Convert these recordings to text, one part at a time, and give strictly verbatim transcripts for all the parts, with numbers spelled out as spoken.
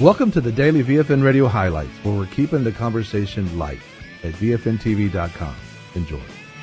Welcome to the Daily V F N Radio Highlights, where we're keeping the conversation light at V F N T V dot com. Enjoy.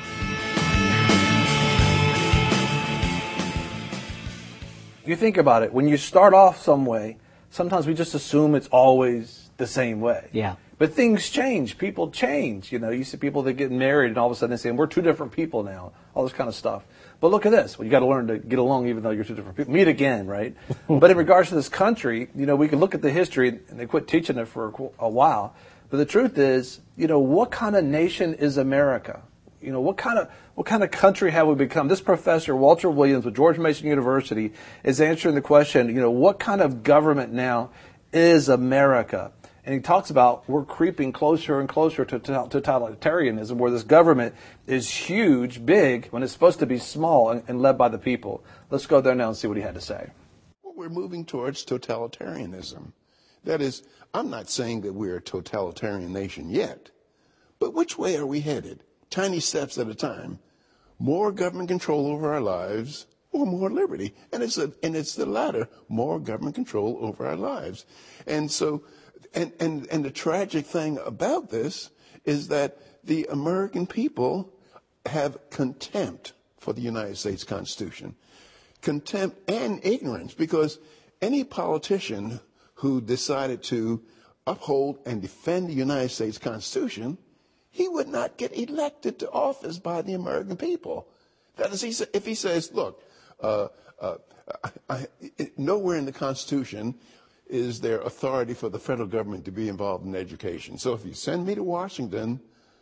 You think about it, when you start off some way, sometimes we just assume it's always the same way. Yeah. But things change. People change. You know, you see people that get married and all of a sudden they say, we're two different people now, all this kind of stuff. But look at this. Well, you got to learn to get along even though you're two different people. Meet again, right? But in regards to this country, you know, we can look at the history, and they quit teaching it for a while. But the truth is, you know, what kind of nation is America? You know, what kind of what kind of country have we become? This professor, Walter Williams with George Mason University, is answering the question, you know, what kind of government now is America? And he talks about we're creeping closer and closer to totalitarianism, where this government is huge, big, when it's supposed to be small and, and led by the people. Let's go there now and see what he had to say. Well, we're moving towards totalitarianism. That is, I'm not saying that we're a totalitarian nation yet, but which way are we headed? Tiny steps at a time. More government control over our lives, or more liberty. And it's a, and it's the latter, more government control over our lives. And so And, and, and the tragic thing about this is that the American people have contempt for the United States Constitution. Contempt and ignorance, because any politician who decided to uphold and defend the United States Constitution, he would not get elected to office by the American people. That is, if he says, look, uh, uh, I, I, nowhere in the Constitution is there authority for the federal government to be involved in education. So if you send me to Washington,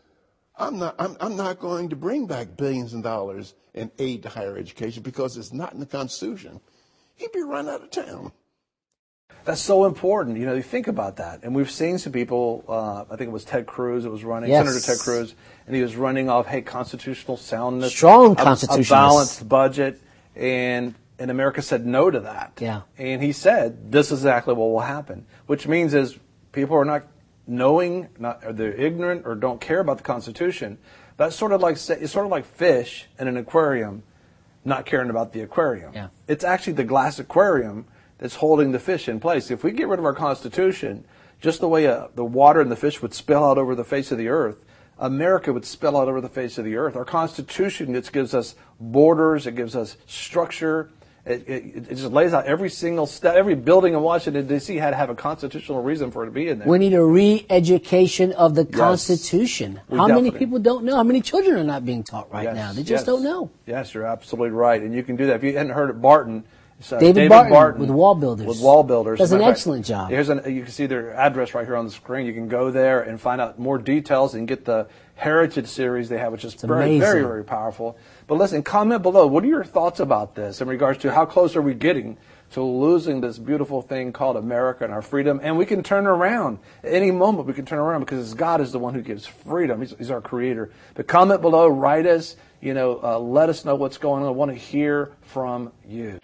I'm not, I'm, I'm not going to bring back billions of dollars in aid to higher education because it's not in the Constitution. He'd be run out of town. That's so important. You know, you think about that. And we've seen some people, uh, I think it was Ted Cruz that was running, yes. Senator Ted Cruz, and he was running off, hey, constitutional soundness. Strong a, constitutionalist. A balanced budget. And And America said no to that. Yeah. And he said, this is exactly what will happen. Which means is people are not knowing, not, or they're ignorant or don't care about the Constitution. That's sort of like, it's sort of like fish in an aquarium not caring about the aquarium. Yeah. It's actually the glass aquarium that's holding the fish in place. If we get rid of our Constitution, just the way uh, the water and the fish would spill out over the face of the earth, America would spill out over the face of the earth. Our Constitution, it gives us borders, it gives us structure. It, it, it just lays out every single step. Every building in Washington, D C had to have a constitutional reason for it to be in there. We need a re-education of the Yes. Constitution. We How many definitely- people don't know? How many children are not being taught right Yes, now? They just yes. don't know. Yes, you're absolutely right. And you can do that. If you hadn't heard of Barton, it's, uh, David Barton with Wall Builders. With Wall Builders. Does an Matter of excellent fact, job. Here's an, you can see their address right here on the screen. You can go there and find out more details and get the Heritage series they have, which is very, amazing. very, very powerful. But listen, comment below. What are your thoughts about this in regards to how close are we getting to losing this beautiful thing called America and our freedom? And we can turn around. At any moment we can turn around because God is the one who gives freedom. He's, he's our creator. But comment below, write us, you know, uh, let us know what's going on. I want to hear from you.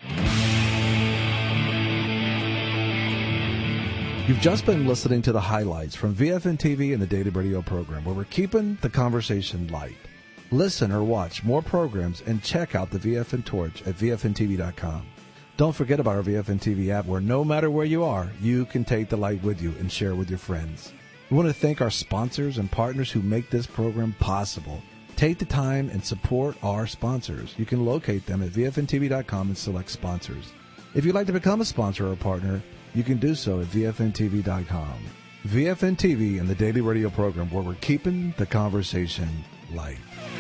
You've just been listening to the highlights from V F N T V and the Daily Radio program, where we're keeping the conversation light. Listen or watch more programs and check out the V F N Torch at V F N T V dot com. Don't forget about our V F N T V app, where no matter where you are, you can take the light with you and share with your friends. We want to thank our sponsors and partners who make this program possible. Take the time and support our sponsors. You can locate them at V F N T V dot com and select sponsors. If you'd like to become a sponsor or a partner, you can do so at V F N T V dot com. V F N T V and the Daily Radio program, where we're keeping the conversation light.